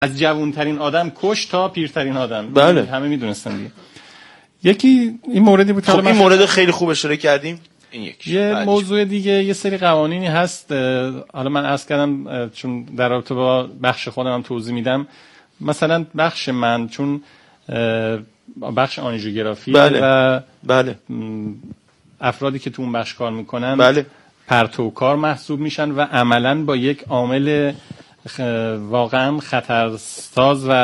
از جوانترین آدم کش تا پیرترین آدم. بله. همه میدونستن دیگه. یکی این موردی بود. خب این مورد خیلی خوب اشاره کردیم. این یکی. یه موضوع دیگه، یه سری قوانینی هست. حالا من عرض کردم چون در رابطه با بخش خودم هم توضیح میدم. مثلا بخش من چون بخش آنژیوگرافی و بله افرادی که تو اون بخش کار میکنن بله پرتوکار محسوب میشن و عملاً با یک عامل واقعا خطرساز و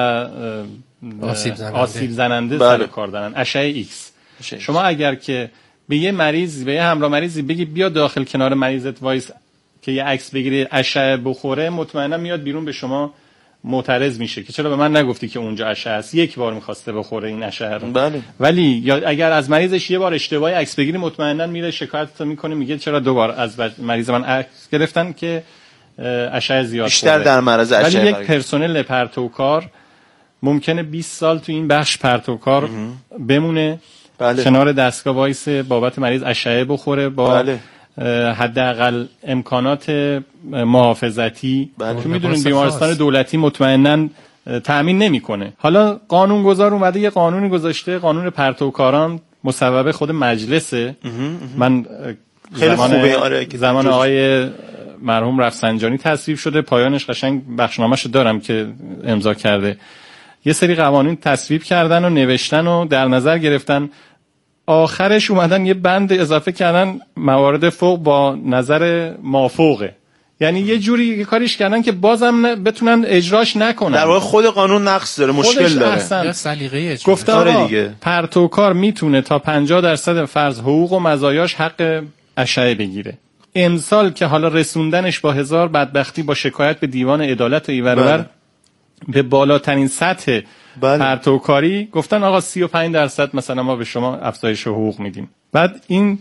آسیب زننده سر کار دارن، اشعه ایکس. شما اگر که به یه مریض، به یه همراه مریضی بگی بیا داخل کنار مریضت وایس که یه عکس بگیری اشعه بخوره، مطمئنا میاد بیرون به شما معترض میشه که چرا به من نگفتی که اونجا اشعه است. یک بار میخواسته بخوره این اشعه رو. بله. ولی یا اگر از مریضش یه بار اشتباهی عکس بگیری، مطمئنا میره شکایت میکنه، میگه چرا دو بار از مریض من عکس گرفتن که اشعه زیاد بیشتر خوره. در معرض اشعه. ولی یک پرسنل پرتوکار ممکنه 20 سال تو این بخش پرتوکار بمونه. بله. کنار دستگاه وایس بابت مریض اشعه بخوره با بله. حداقل امکانات محافظتی. بله. که میدونین بیمارستان دولتی مطمئناً تأمین نمیکنه. حالا قانونگذار اومده یه قانونی گذاشته، قانون پرتوکاران، مصوبه خود مجلسه. من خیلی خوبه. زمان آقای مرحوم رفسنجانی تصویب شده، پایانش قشنگ بخشنامه‌شو دارم که امضا کرده. یه سری قوانین تصویب کردن و نوشتن و در نظر گرفتن، آخرش اومدن یه بند اضافه کردن موارد فوق با نظر مافوقه. یعنی یه جوری کاریش کردن که بازم بتونن اجراش نکنن. در واقع خود قانون نقص داره، مشکل داره. یا سلیقه اجرا. گفتم دیگه پرتوکار میتونه تا 50% فرض حقوق و مزایاش حق اشعه بگیره. امسال که حالا رسوندنش با هزار بدبختی با شکایت به دیوان عدالت و ایورور به بالاترین سطح پرتوکاری گفتن آقا 35% مثلا ما به شما افزایش حقوق میدیم. بعد این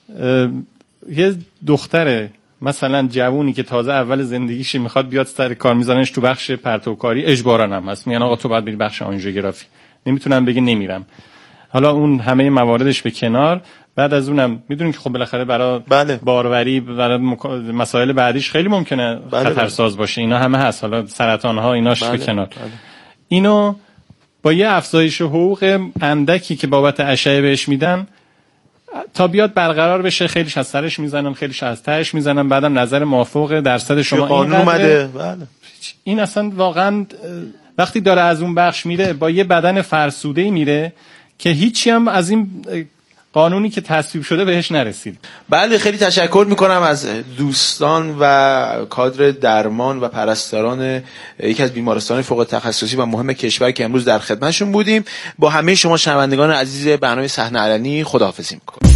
یه دختر مثلا جوونی که تازه اول زندگیش میخواد بیاد سر کار، میذارنش تو بخش پرتوکاری، اجبارا هم هست، میگن آقا تو باید بری بخش آنژیوگرافی. نمیتونن بگه نمیرم. حالا اون همه مواردش به کنار، بعد از اونم میدونین که خب بالاخره برای باروری، برای مسائل بعدیش خیلی ممکنه خطرساز باشه. اینا همه هست. حالا سرطان ها ایناش به کنار. اینو با یه افزایش حقوق اندکی که بابت اشعه بهش میدن تا بیاد برقرار بشه، خیلیش از سرش میزنن، خیلیش از تهش میزنن، بعدم نظر موافق درصد شما قانون اومده. این اصلا واقعا وقتی داره از اون بخش میره با یه بدن فرسوده‌ای میره که هیچی هم از این قانونی که تصویب شده بهش نرسید. بله، خیلی تشکر میکنم از دوستان و کادر درمان و پرستاران یکی از بیمارستان فوق تخصصی و مهم کشور که امروز در خدمتشون بودیم. با همه شما شنوندگان عزیز برنامه صحنه علنی خداحافظی میکنم.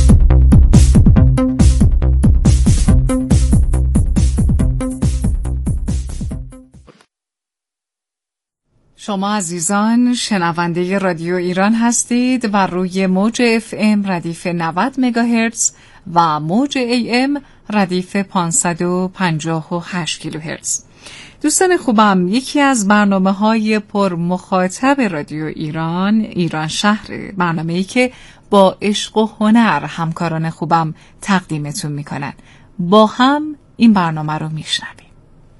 شما عزیزان شنونده رادیو ایران هستید و روی موج FM ردیف 90 مگاهرتز و موج AM ردیف 558 کیلوهرتز. دوستان خوبم، یکی از برنامه‌های پر مخاطب رادیو ایران شهر، برنامه‌ای که با عشق و هنر همکاران خوبم تقدیمتون میکنن. با هم این برنامه رو میشنویم.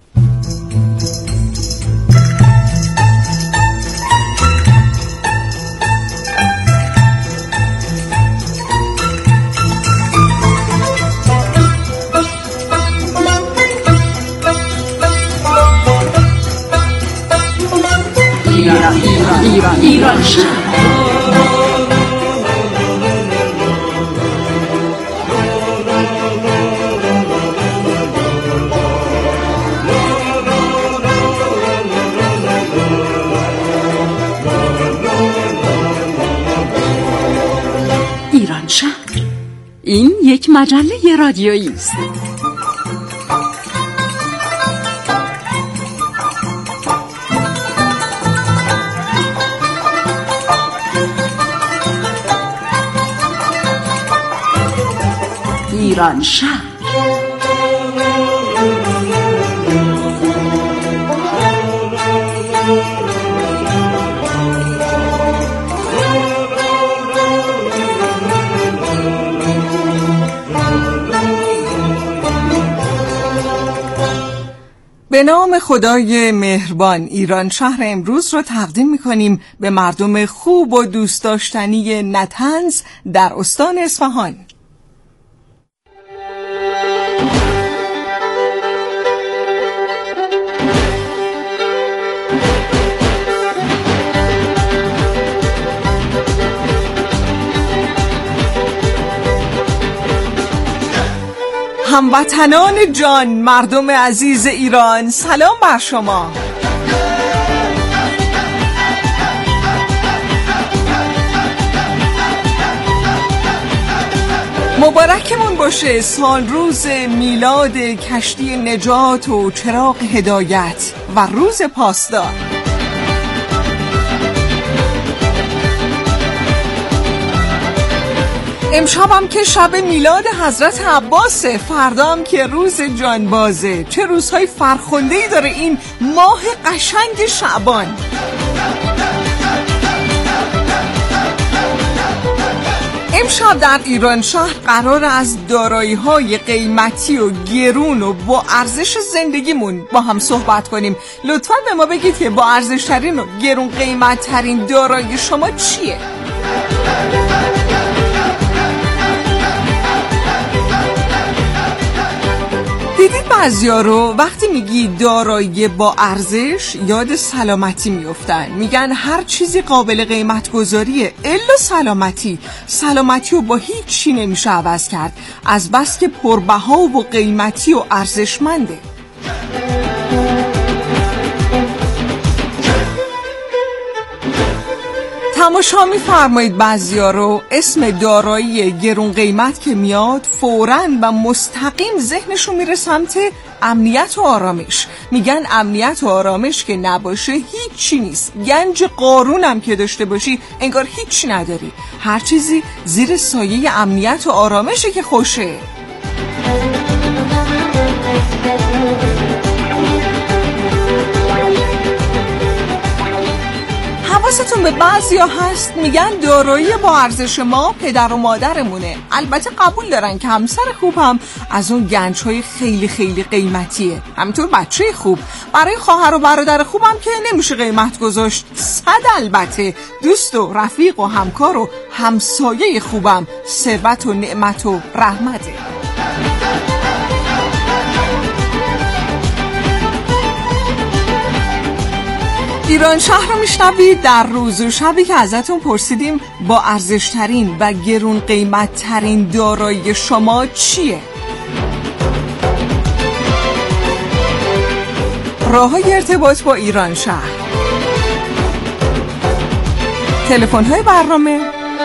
ایران شهر. این یک مجله رادیویی است. ایران شهر. به به نام خدای مهربان، ایران شهر امروز رو تقدیم می‌کنیم به مردم خوب و دوست داشتنی نطنز در استان اصفهان. هموطنان جان، مردم عزیز ایران، سلام بر شما. مبارکمون باشه سال روز میلاد کشتی نجات و چراغ هدایت و روز پاسدار. امشبم که شب میلاد حضرت عباسه، فردام که روز جانبازه. چه روزهای فرخنده‌ای داره این ماه قشنگ شعبان. امشب در ایران شهر قرار از دارایی‌های قیمتی و گرون و با ارزش زندگیمون با هم صحبت کنیم. لطفاً به ما بگید که با ارزش‌ترین و گرون قیمت‌ترین دارایی شما چیه؟ دیدید بعضیا رو وقتی میگی دارایی با ارزش یاد سلامتی میافتن. میگن هر چیزی قابل قیمت گذاریه الا سلامتی. سلامتی رو با هیچ چی نمیشه عوض کرد، از بس که پربها و قیمتی و ارزشمنده. تماشا می‌فرمایید بعضیا رو اسم دارایی گرون قیمت که میاد فوراً و مستقیم ذهنشون میره سمت امنیت و آرامش. میگن امنیت و آرامش که نباشه هیچی نیست. گنج قارون هم که داشته باشی انگار هیچی نداری. هر چیزی زیر سایه امنیت و آرامشه که خوشه. حواستون به بعضیا هست میگن دارایی با ارزش ما پدر و مادرمونه. البته قبول دارن که همسر خوب هم از اون گنج‌های خیلی خیلی قیمتیه. همینطور بچه خوب برای خواهر و برادر خوبم که نمیشه قیمت گذاشت. البته دوست و رفیق و همکار و همسایه خوبم ثروت و نعمت و رحمته. ایران شهر رو میشنوید در روز و شبی که ازتون پرسیدیم با ارزشترین و گرون قیمتترین دارایی شما چیه؟ راه‌های ارتباط با ایران شهر، تلفن‌های برنامه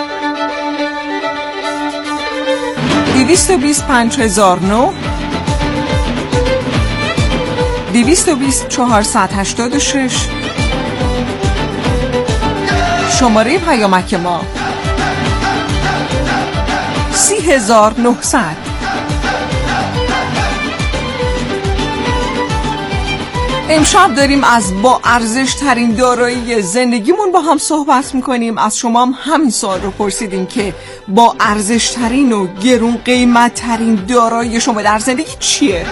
220 5009 220 486 شماره پیامک ما 30900. امشب داریم از با ارزش ترین دارایی زندگیمون با هم صحبت میکنیم. از شما هم همین سوال رو پرسیدیم که با ارزش ترین و گرون قیمت ترین دارایی شما در زندگی چیه؟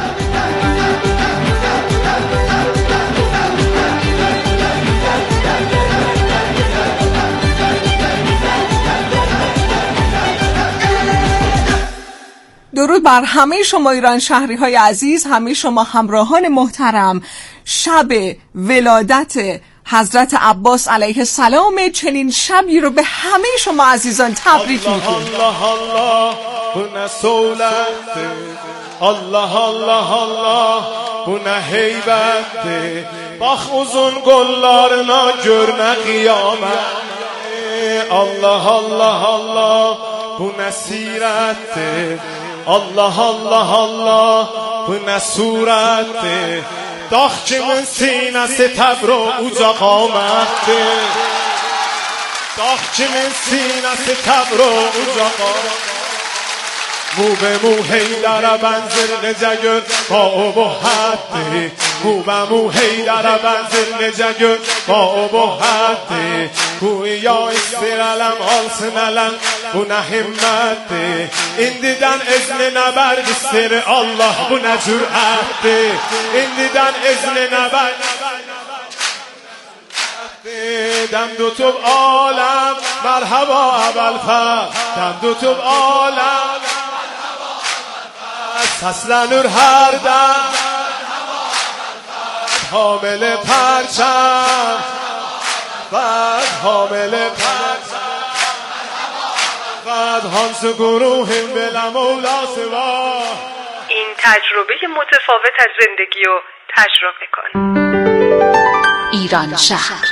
درود بر همه شما ایران شهری های عزیز، همه شما همراهان محترم. شب ولادت حضرت عباس علیه السلام، چنین شبی رو به همه شما عزیزان تبریک میگیم. الله الله bu ne söylenti, Allah Allah Allah bu ne heybettir. Bax uzun qollarına gör nə qiyamət. Allah Allah Allah bu ne sirəttir. Allah Allah Allah bu ne surətdir. Dağ kimin sinəsi təbr o uca qamətdir. Dağ kimin sinəsi təbr o uca qamətdir. مو به مو هیدر بنزر نجگر قاب و حدی خوبمو هیدر بنزل نجگل با ابهته کویا استرالم آلسنالم بنا همته این دیدن ازن نبر بستر الله بنا جرأته این دیدن ازن نبر دم دو تو عالم مرحبا ابوالفضل دم دو تو عالم فصل نور هر دم حامل پرچم بعد حامل پرچم بعد هانس گروهم بلا مولا سوا. این تجربه متفاوت از زندگی رو تجربه کن. ایران شهر.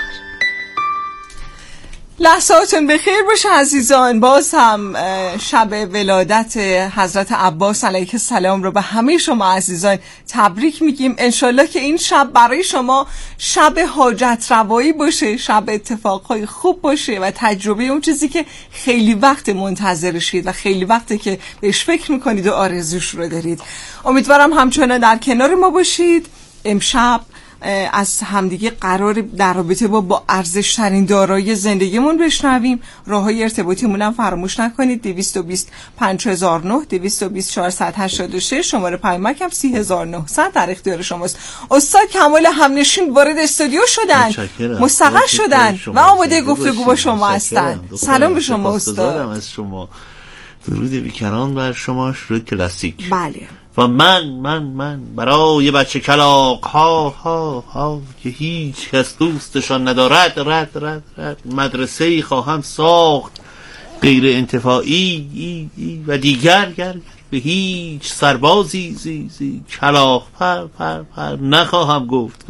لحظاتون بخیر باشه عزیزان. باز هم شب ولادت حضرت عباس علیه السلام رو به همه شما عزیزان تبریک میگیم. انشالله که این شب برای شما شب حاجت روایی باشه، شب اتفاقهای خوب باشه و تجربه اون چیزی که خیلی وقت منتظرشید و خیلی وقته که بهش فکر میکنید و آرزوش رو دارید. امیدوارم همچنان در کنار ما باشید. امشب از همدیگه قرار در رابطه با ارزش ترین دارایی زندگیمون بشنویم. راههای ارتباطیمون هم فراموش نکنید. 220 5009 220 486 شماره پیامک هم 3900 در اختیار شماست. استاد کمال همنشین وارد استودیو شدن، مستقر شدن و آماده گفتگو با شما هستن. سلام به شما استاد. از شما درود بیکران بر شما. شروع کلاسیک. بله. و من برای بچه کلاق ها که هیچ کس دوستشان ندارد رد مدرسه‌ای خواهم ساخت غیر انتفاعی و دیگر به هیچ سربازی کلاق پر نخواهم گفت.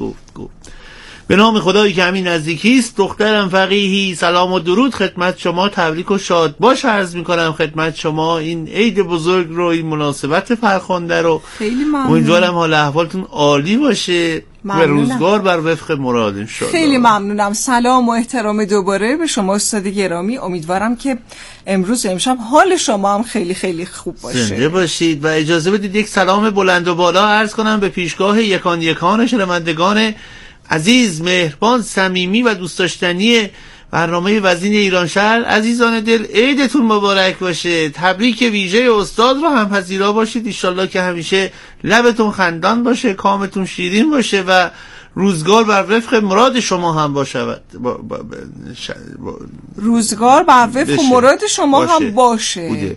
به نام خدایی که همین نزدیکی است. دخترم فقیهی سلام و درود خدمت شما، تبریک و شاد باش عرض میکنم خدمت شما این عید بزرگ رو، این مناسبت فرخنده رو. خیلی ممنون. امیدوارم حال احوالتون عالی باشه و روزگار بر وفق مراد انشاءالله. خیلی ممنونم. سلام و احترام دوباره به شما استاد گرامی. امیدوارم که امشب حال شما هم خیلی خیلی خوب باشه. زنده باشید و اجازه بدید یک سلام بلند و بالا عرض کنم به پیشگاه یکان شنوندگان عزیز، مهربان، صمیمی و دوست داشتنی برنامه وزین ایران شهر. عزیزان دل، عیدتون مبارک باشه. تبریک ویژه استاد رو هم پذیرا باشید. انشالله که همیشه لبتون خندان باشه، کامتون شیرین باشه و روزگار بر وفق مراد شما هم باشه. روزگار بر وفق مراد شما هم باشه.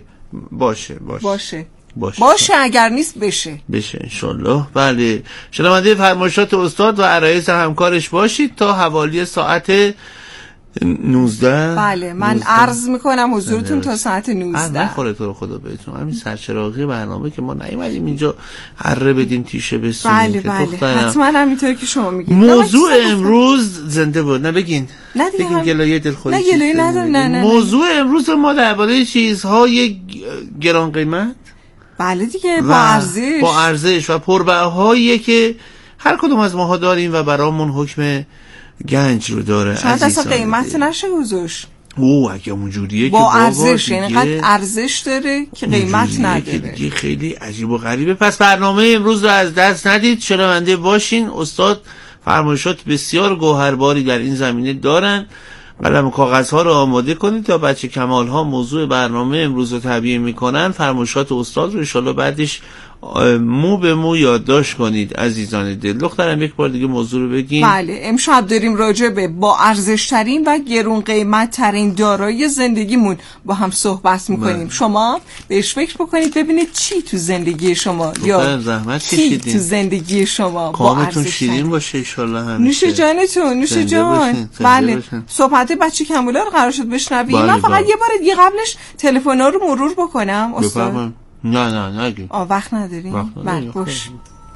باشه اگر نیست بشه انشالله. بله، شنونده فرمایشات استاد و عرایض همکارش باشید تا حوالی ساعت 19. بله، من عرض میکنم حضورتون تا ساعت 19. نخوره تو رو خدا بهتون. همین سرچراغی برنامه که ما نیومدیم اینجا هره بدیم تیشه بسونیم. بله حتما همینطوری که شما میگید. موضوع امروز زنده بود. بگین گلایه دلخوری. نه موضوع امروز ما درباره چیزهای گران قیمت، بله دیگه، با ارزش و پربهاییه که هر کدوم از ماها داریم و برامون حکم گنج رو داره. شاید اصلا قیمت نشه حضورش. اگه اونجوریه با ارزش، یعنی قد ارزش داره که قیمت نداره. که خیلی عجیب و غریبه. پس برنامه امروز رو از دست ندید، شنونده باشین. استاد فرمایشات بسیار گوهرباری در این زمینه دارن. قلم و کاغذها رو آماده کنید تا بچه کمال ها موضوع برنامه امروز رو تبیین میکنن. فرمایشات استاد رو انشالله بعدش مو به مو یادداشت کنید عزیزان دل. دخترم یک بار دیگه موضوع رو بگین. بله، امشب داریم راجع به با ارزش ترین و گرون قیمت ترین دارایی زندگیمون با هم صحبت میکنیم. شما بهش فکر بکنید ببینید چی تو زندگی شما یا زحمت چی کشیدین تو زندگی شما با ارزش شیرین باشه انشالله. همیشه نوش جانتون، نوش جان. بله، صحبت بچه کمولا رو قرار شد بشنویم. من فقط یه بار دیگه قبلش تلفن‌ها رو مرور بکنم استاد. نه نگیم. وقت نداریم. بله باش.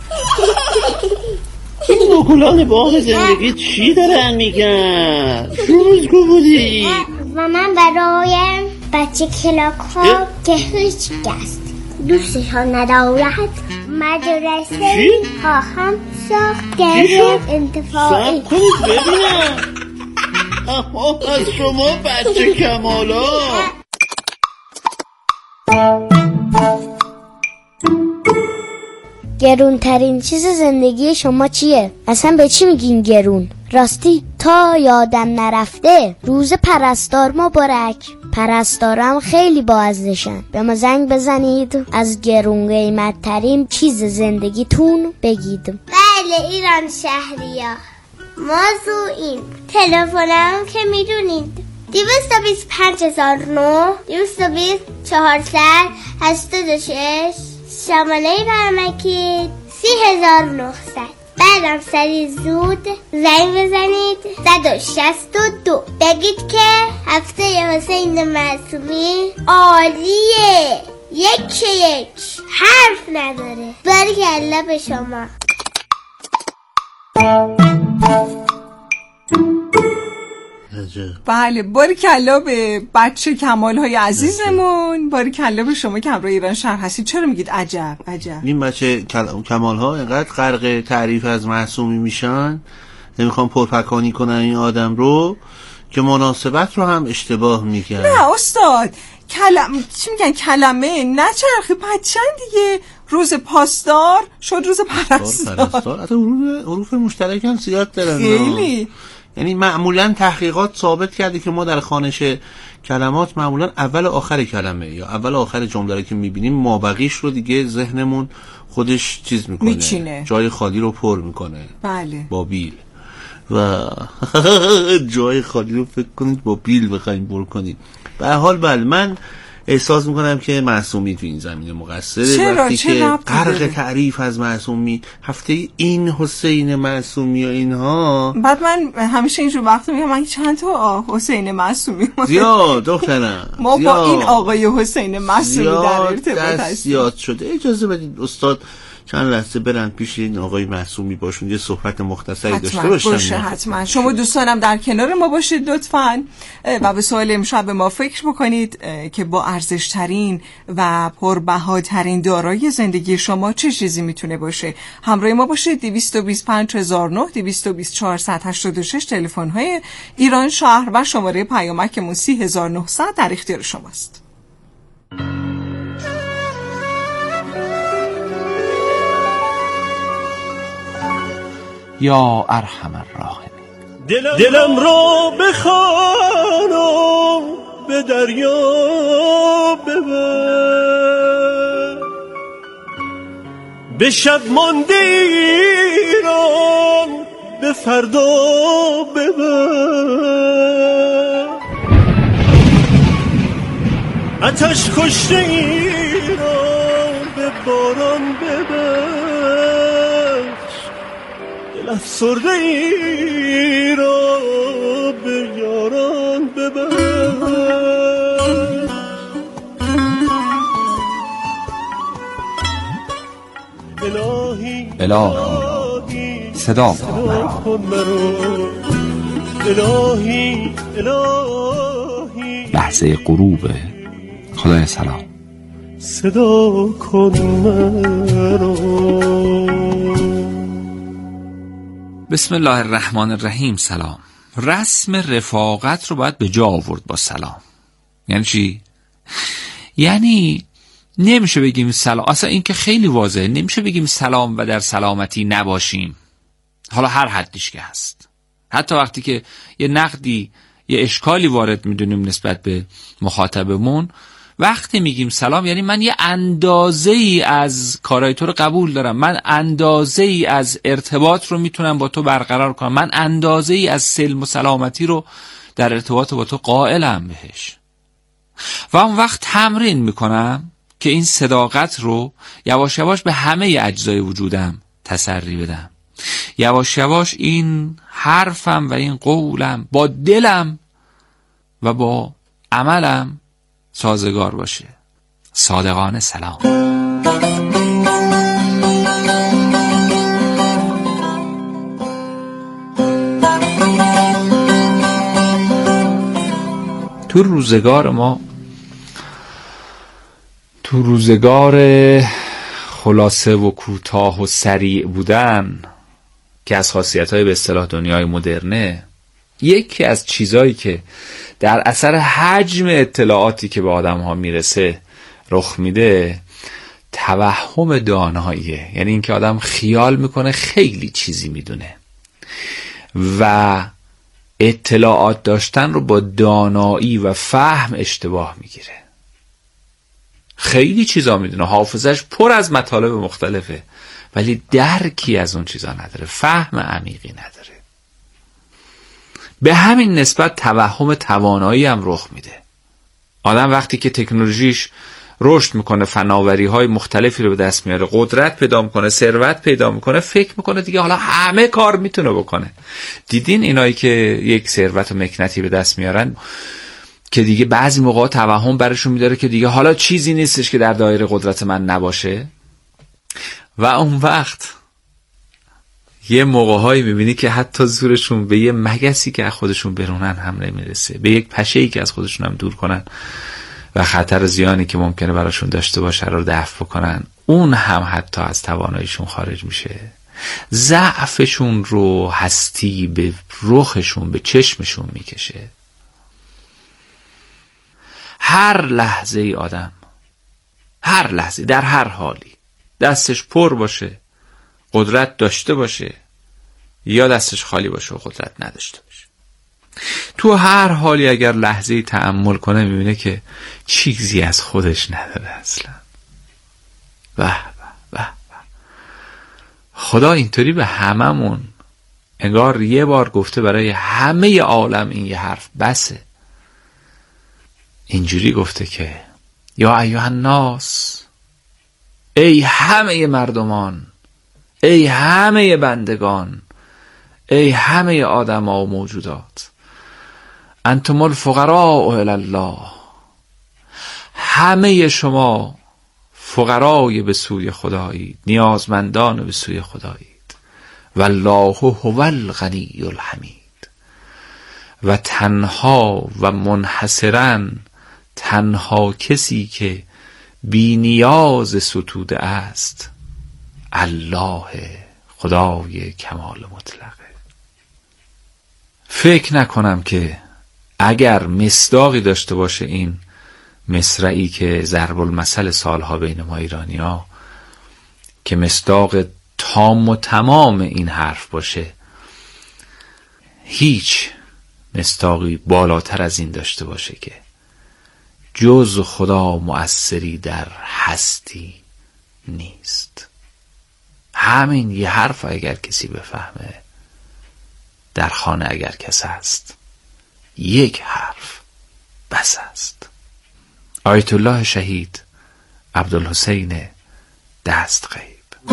این نکلان باغ زندگی چی دارن میگن؟ روزگو بودی و من برای بچه کلاک ها که هیچ کس دوستشان ندارد مدرسه خواهم ساخت غیر انتفاعی. کنید ببینم از شما بچه کمالا. گرونترین چیز زندگی شما چیه؟ اصلا به چی میگین گرون؟ راستی تا یادم نرفته روز پرستار مبارک. پرستارم خیلی با ارزشن. به ما زنگ بزنید از گرون قیمت ترین چیز زندگیتون بگید. بله ایران شهریار. موضوع این تلفنم که میدونید 225009 220486 شماله برمکی 3900. بعدم سریع زود زنگ بزنید 162 بگید که هفته حسین معصومی عالیه، یک حرف نداره. بارکالله به شما. بله، بارکالله به بچه کمال‌های عزیزمون، بارکالله به شما که همراه ایران شهر هستید. چرا میگید عجب عجب؟ این بچه کمال‌ها اینقدر غرق تعریف از معصومی میشن، نمیخوام پرپکانی کنن این آدم رو که مناسبت رو هم اشتباه میگن. نه استاد، چی میگن کلمه نچرخی بچن دیگه. روز پاسدار شد روز پرستار. حتی حروف مشترک هم زیاد دارن خیلی. یعنی معمولا تحقیقات ثابت کرده که ما در خوانش کلمات معمولا اول و آخر کلمه یا اول و آخر جمله رو که میبینیم مابقیش رو دیگه ذهنمون خودش چیز میکنه، میچینه، جای خالی رو پر میکنه. بله، با بیل و جای خالی رو فکر کنید با بیل بخوایم پر کنید. به هر حال بله، من احساس میکنم که معصومی تو این زمینه مقصره. وقتی که غرق تعریف از معصومی، هفته این حسین معصومی و اینها، بعد من همیشه اینجور وقت میگم من چند تا حسین معصومی زیاد دخترم ما با این آقای حسین معصومی در ارتباط هستیم. زیاد شده. اجازه بدید استاد چند لحظه برن پیش این آقای معصومی باشون یه صحبت مختصری داشته باشن. باشه حتما. شما دوستانم در کنار ما باشید لطفاً و به سوال امشب ما فکر بکنید که با ارزشترین و پربهاترین دارایی زندگی شما چه چیزی میتونه باشه. همراه ما باشید. 225009 222486 تلفن های ایران شهر و شماره پیامکمون 3900 در اختیار شماست. یا ارحم الراحمین. دلم را بخوانم به دریا ببر، به شب مانده ایران به فردا ببر، آتش کشته ایران به باران ببر، افسرده ای را به یاران ببر. الهی صدا کن مرا، الهی لحظه غروب. خدای سلام صدا کن مرا. بسم الله الرحمن الرحیم. سلام. رسم رفاقت رو باید به جا آورد با سلام. یعنی چی؟ یعنی نمیشه بگیم سلام، اصلا این که خیلی واضحه، نمیشه بگیم سلام و در سلامتی نباشیم، حالا هر حدیش که هست. حتی وقتی که یه نقدی، یه اشکالی وارد میدونیم نسبت به مخاطبمون، وقتی میگیم سلام یعنی من یه اندازه ای از کارهای تو رو قبول دارم، من اندازه ای از ارتباط رو میتونم با تو برقرار کنم، من اندازه ای از سلم و سلامتی رو در ارتباط با تو قائلم بهش. و اون وقت تمرین میکنم که این صداقت رو یواش یواش به همه اجزای وجودم تسری بدم. یواش یواش این حرفم و این قولم با دلم و با عملم سازگار باشه. صادقانه سلام. تو روزگار خلاصه و کوتاه و سریع بودن که از خاصیت‌های به اصطلاح دنیای مدرنه، یکی از چیزایی که در اثر حجم اطلاعاتی که به آدم‌ها میرسه رخ میده، توهم داناییه، یعنی اینکه آدم خیال میکنه خیلی چیزی میدونه و اطلاعات داشتن رو با دانایی و فهم اشتباه میگیره. خیلی چیزا میدونه، حافظش پر از مطالب مختلفه، ولی درکی از اون چیزا نداره، فهم عمیقی نداره. به همین نسبت توهم توانایی هم رخ میده. آدم وقتی که تکنولوژیش رشد میکنه، فناوری های مختلفی رو به دست میاره، قدرت پیدا میکنه، ثروت پیدا میکنه، فکر میکنه دیگه حالا همه کار میتونه بکنه. دیدین اینایی که یک ثروت و مکنتی به دست میارن که دیگه بعضی موقع توهم برشون میداره که دیگه حالا چیزی نیستش که در دایره قدرت من نباشه، و اون وقت یه موقع‌هایی میبینی که حتی زورشون به یه مگسی که از خودشون برونن هم نمیرسه، به یک پشه‌ای که از خودشون هم دور کنن و خطر زیانی که ممکنه براشون داشته باشه رو دفع بکنن، اون هم حتی از تواناییشون خارج میشه. ضعفشون رو هستی به رخشون، به چشمشون میکشه. هر لحظه ای آدم، هر لحظه در هر حالی دستش پر باشه، قدرت داشته باشه، یا دستش خالی باشه و قدرت نداشته باشه، تو هر حالی اگر لحظه‌ای تأمل کنه میبینه که چیزی از خودش نداره اصلا. خدا اینطوری به هممون انگار یه بار گفته برای همه عالم این یه حرف بسه. اینجوری گفته که یا ایها الناس، ای همه مردمان، ای همه بندگان، ای همه آدم‌ها و موجودات، انتم الفقراء الی الله، همه شما فقرای به سوی خدایید، نیازمندان به سوی خدایید، والله هو الغنی الحمید، و تنها و منحصراً تنها کسی که بی نیاز ستوده است الله، خدای کمال مطلقه. فکر نکنم که اگر مصداقی داشته باشه این مصرعی که ضرب المثل سالها بین ما ایرانی‌ها، که مصداق تام و تمام این حرف باشه، هیچ مصداقی بالاتر از این داشته باشه که جز خدا مؤثری در هستی نیست. همین یه حرف اگر کسی بفهمه، در خانه اگر کس هست، یک حرف بس است. آیت الله شهید عبدالحسین دستغیب.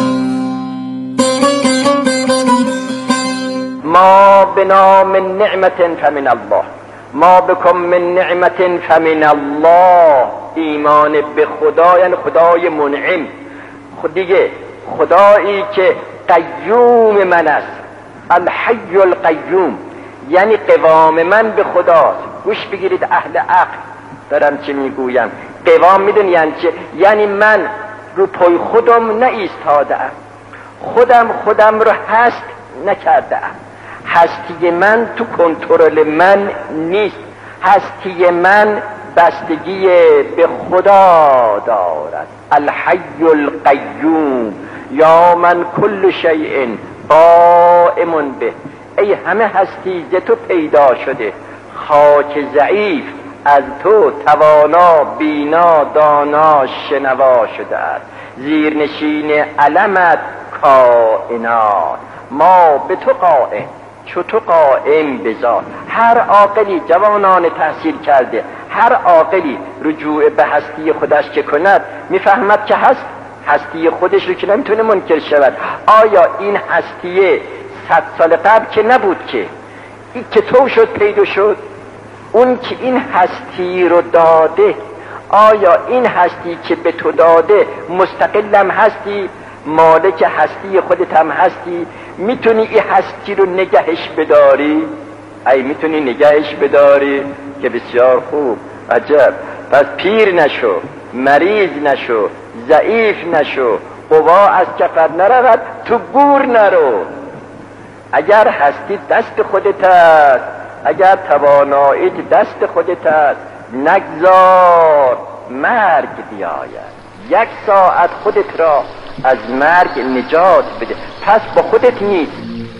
ما بنام نعمت فمن الله، ما بکم من نعمت فمن الله. ایمان به خدا یعنی خدای منعم، دیگه خدایی که قیوم من است، الحی القیوم، یعنی قوام من به خداست. گوش بگیرید اهل عقل دارم چه میگویم. قوام میدونی یعنی چه؟ یعنی من رو پای خودم نایستاده‌ام، خودم رو هست نکرده‌ام. هستی من تو کنترل من نیست، هستی من بستگی به خدا دارد. الحی القیوم یا من کل شیء قائم به، ای همه هستی ز تو پیدا شده، خاک ضعیف از تو توانا بینا دانا شنوا شده است، زیرنشین علمت کائنات، ما به تو قائم، چو تو قائم بذات. هر عاقلی، جوانان تحصیل کرده، هر عاقلی رجوع به هستی خودش که کند میفهمد که هستی خودش رو که نمیتونه منکر شود. آیا این هستی 100 سال قبل که نبود که این که تو شد پیدا شد؟ اون که این هستی رو داده، آیا این هستی که به تو داده مستقلم هستی؟ مالک هستی خودت هم هستی؟ میتونی این هستی رو نگهش بداری؟ ای میتونی نگهش بداری که بسیار خوب، عجب. پس پیر نشو، مریض نشو، ضعیف نشو، قوا از کفت نرود، تو گور نرو. اگر هستی دست خودت است، اگر تواناییت دست خودت است، نگذار مرگ بیاید. یک ساعت خودت را از مرگ نجات بده، پس با خودت نیست.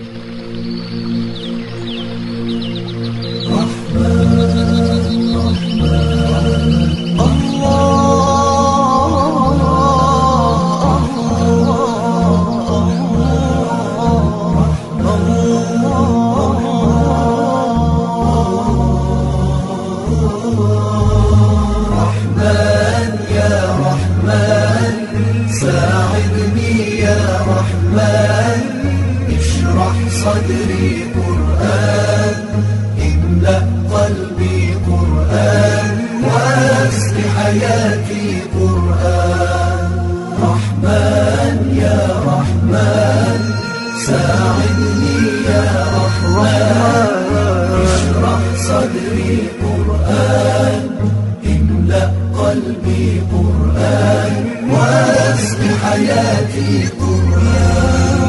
صدري قرآن املأ قلبي قرآن واسق حياتي قرآن رحمن يا رحمن ساعدني يا رحمن اشرح صدري قرآن املأ قلبي قرآن واسق حياتي قرآن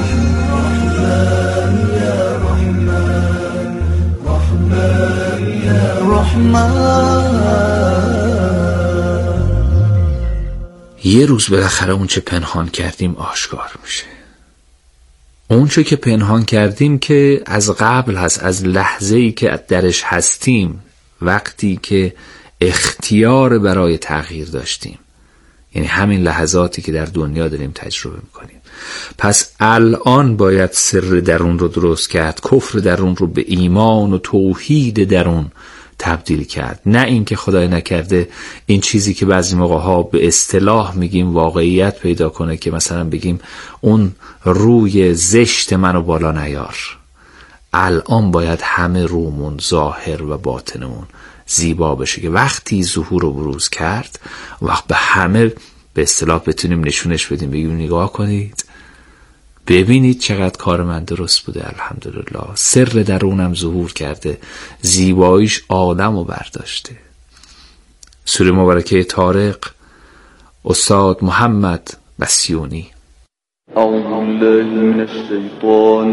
یه روز بالاخره اون چه پنهان کردیم آشکار میشه. اون چه که پنهان کردیم که از قبل هست، از لحظه‌ای که درش هستیم، وقتی که اختیار برای تغییر داشتیم، یعنی همین لحظاتی که در دنیا داریم تجربه میکنیم. پس الان باید سر درون رو درست کرد، کفر درون رو به ایمان و توحید درون تبدیل کرد، نه اینکه خدای نکرده این چیزی که بعضی موقع ها به اصطلاح میگیم واقعیت پیدا کنه، که مثلا بگیم اون روی زشت منو بالا نیار. الان باید همه رومون، ظاهر و باطنمون زیبا بشه که وقتی ظهور و بروز کرد، وقت به همه به اصطلاح بتونیم نشونش بدیم، بگیم نگاه کنید، ببینید چقدر کار من درست بوده، الحمدلله سر درونم ظهور کرده، زیباییش عالمو برداشته. سوره مبارکه طارق، استاد محمد بسیونی. اعوذ بالله من الشیطان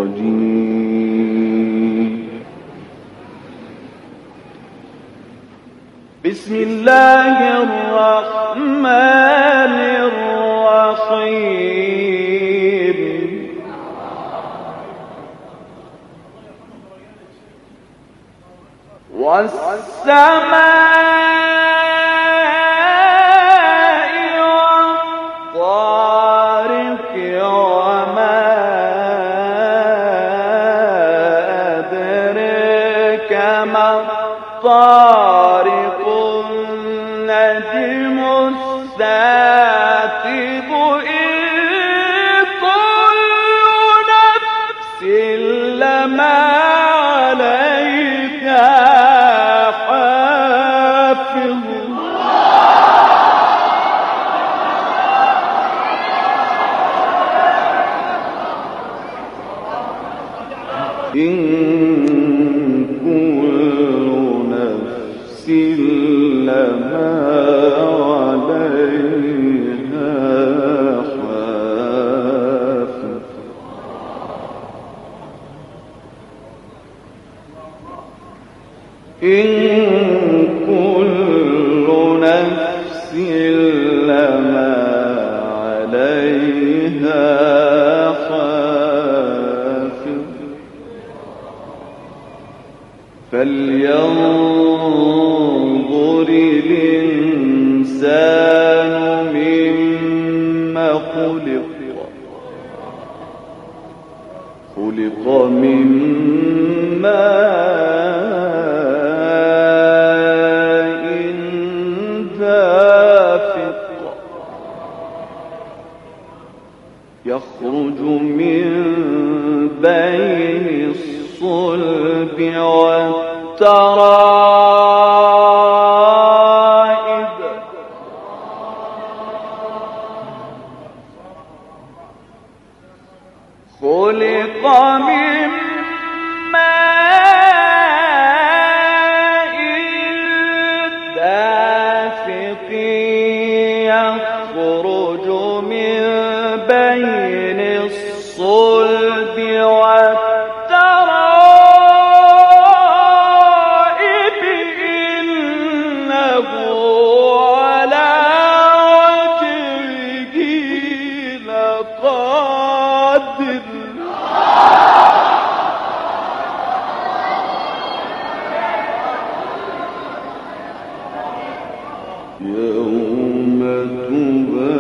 الرجیم. بسم الله الرحمن الرحیم. والسماء والطارق وما أدريك ما الطارق النجم الثاقب إن كل نفس لما فلينظر الإنسان مما خلق من ماء دافق يخرج من بين الصلب والترائب خلق من ماء دافق يخرج من بين الصلب والترائب يوم تبدل